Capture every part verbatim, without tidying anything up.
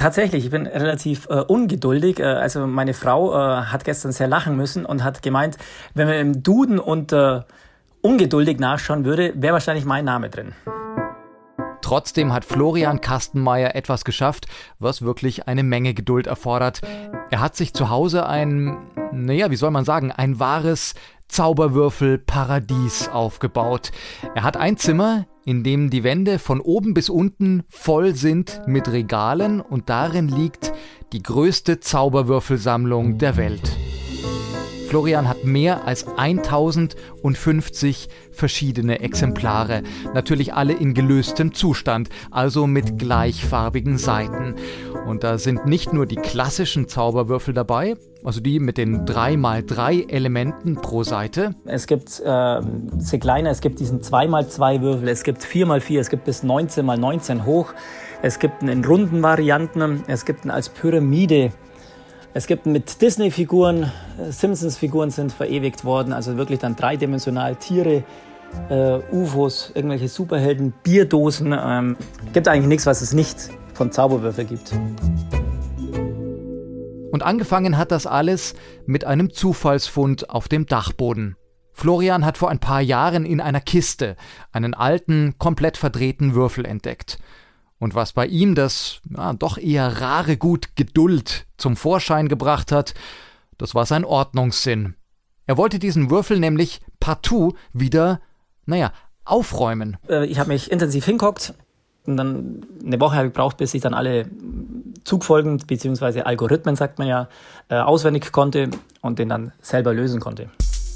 Tatsächlich, ich bin relativ äh, ungeduldig. Äh, also meine Frau äh, hat gestern sehr lachen müssen und hat gemeint, wenn man im Duden unter ungeduldig nachschauen würde, wäre wahrscheinlich mein Name drin. Trotzdem hat Florian Kastenmeier etwas geschafft, was wirklich eine Menge Geduld erfordert. Er hat sich zu Hause ein, naja, wie soll man sagen, ein wahres Zauberwürfelparadies aufgebaut. Er hat ein Zimmer, in dem die Wände von oben bis unten voll sind mit Regalen und darin liegt die größte Zauberwürfelsammlung der Welt. Florian hat mehr als tausendfünfzig verschiedene Exemplare, natürlich alle in gelöstem Zustand, also mit gleichfarbigen Seiten. Und da sind nicht nur die klassischen Zauberwürfel dabei, also die mit den drei mal drei Elementen pro Seite. Es gibt äh, sehr kleine, es gibt diesen zwei mal zwei Würfel, es gibt vier mal vier, es gibt bis neunzehn mal neunzehn hoch, es gibt einen in runden Varianten, es gibt einen als Pyramide. Es gibt mit Disney-Figuren, Simpsons-Figuren sind verewigt worden, also wirklich dann dreidimensional Tiere, äh, U F Os, irgendwelche Superhelden, Bierdosen. Ähm, gibt eigentlich nichts, was es nicht von Zauberwürfel gibt. Und angefangen hat das alles mit einem Zufallsfund auf dem Dachboden. Florian hat vor ein paar Jahren in einer Kiste einen alten, komplett verdrehten Würfel entdeckt. Und was bei ihm das ja, doch eher rare Gut Geduld zum Vorschein gebracht hat, das war sein Ordnungssinn. Er wollte diesen Würfel nämlich partout wieder, naja, aufräumen. Ich habe mich intensiv hingehockt und dann eine Woche habe ich gebraucht, bis ich dann alle Zugfolgen bzw. Algorithmen, sagt man ja, auswendig konnte und den dann selber lösen konnte.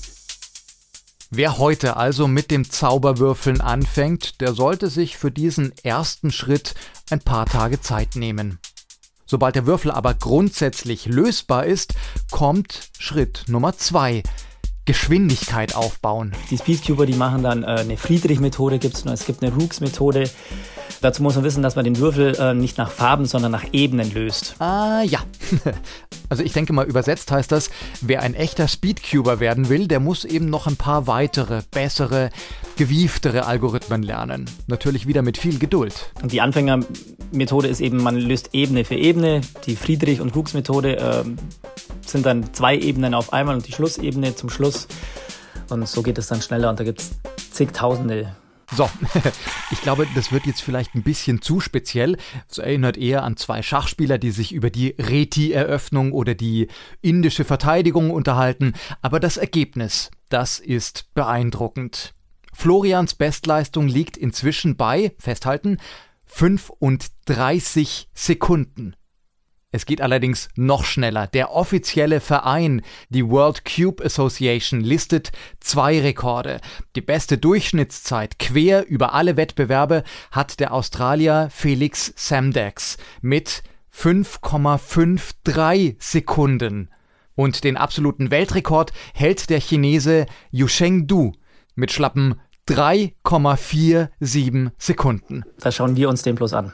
Wer heute also mit dem Zauberwürfeln anfängt, der sollte sich für diesen ersten Schritt ein paar Tage Zeit nehmen. Sobald der Würfel aber grundsätzlich lösbar ist, kommt Schritt Nummer zwei. Geschwindigkeit aufbauen. Die Speedcuber, die machen dann äh, eine Friedrich-Methode, gibt's noch, es gibt eine Rooks-Methode. Dazu muss man wissen, dass man den Würfel äh, nicht nach Farben, sondern nach Ebenen löst. Ah ja, also ich denke mal übersetzt heißt das, wer ein echter Speedcuber werden will, der muss eben noch ein paar weitere, bessere, gewieftere Algorithmen lernen. Natürlich wieder mit viel Geduld. Und die Anfängermethode ist eben, man löst Ebene für Ebene. Die Friedrich- und Rooks-Methode äh, sind dann zwei Ebenen auf einmal und die Schlussebene zum Schluss. Und so geht es dann schneller und da gibt es zigtausende. So, ich glaube, das wird jetzt vielleicht ein bisschen zu speziell. Es erinnert eher an zwei Schachspieler, die sich über die Reti-Eröffnung oder die indische Verteidigung unterhalten. Aber das Ergebnis, das ist beeindruckend. Florians Bestleistung liegt inzwischen bei, festhalten, fünfunddreißig Sekunden. Es geht allerdings noch schneller. Der offizielle Verein, die World Cube Association, listet zwei Rekorde. Die beste Durchschnittszeit quer über alle Wettbewerbe hat der Australier Felix Samdax mit fünf Komma dreiundfünfzig Sekunden. Und den absoluten Weltrekord hält der Chinese Yusheng Du mit schlappen drei Komma siebenundvierzig Sekunden. Da schauen wir uns den bloß an.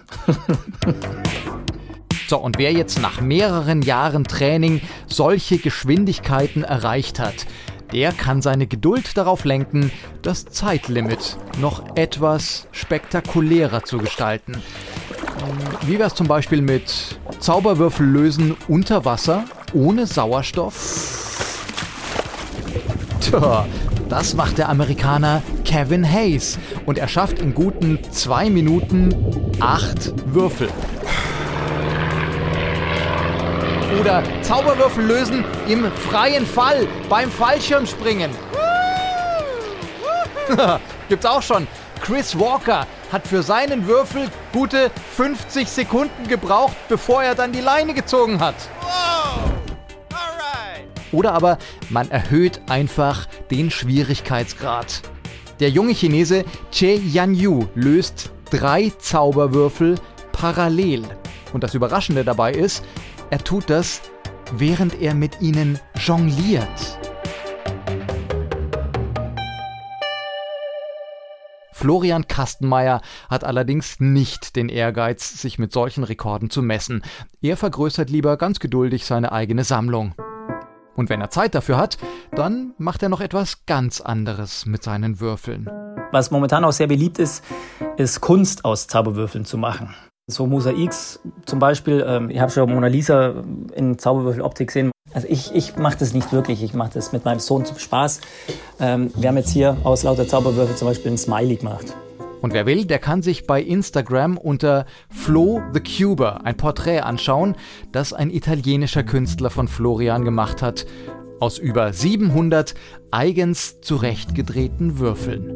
So, und wer jetzt nach mehreren Jahren Training solche Geschwindigkeiten erreicht hat, der kann seine Geduld darauf lenken, das Zeitlimit noch etwas spektakulärer zu gestalten. Wie wäre es zum Beispiel mit Zauberwürfel lösen unter Wasser, ohne Sauerstoff? Tja, das macht der Amerikaner Kevin Hayes und er schafft in guten zwei Minuten acht Würfel. Oder Zauberwürfel lösen im freien Fall beim Fallschirmspringen. Gibt's auch schon. Chris Walker hat für seinen Würfel gute fünfzig Sekunden gebraucht, bevor er dann die Leine gezogen hat. Oder aber man erhöht einfach den Schwierigkeitsgrad. Der junge Chinese Che Yanyu löst drei Zauberwürfel parallel. Und das Überraschende dabei ist, er tut das, während er mit ihnen jongliert. Florian Kastenmeier hat allerdings nicht den Ehrgeiz, sich mit solchen Rekorden zu messen. Er vergrößert lieber ganz geduldig seine eigene Sammlung. Und wenn er Zeit dafür hat, dann macht er noch etwas ganz anderes mit seinen Würfeln. Was momentan auch sehr beliebt ist, ist Kunst aus Zauberwürfeln zu machen. So Mosaiks zum Beispiel, ähm, ich habe schon Mona Lisa in Zauberwürfeloptik gesehen. Also ich, ich mache das nicht wirklich, ich mache das mit meinem Sohn zum Spaß. Ähm, wir haben jetzt hier aus lauter Zauberwürfel zum Beispiel ein Smiley gemacht. Und wer will, der kann sich bei Instagram unter Flo the Cuber ein Porträt anschauen, das ein italienischer Künstler von Florian gemacht hat, aus über siebenhundert eigens zurechtgedrehten Würfeln.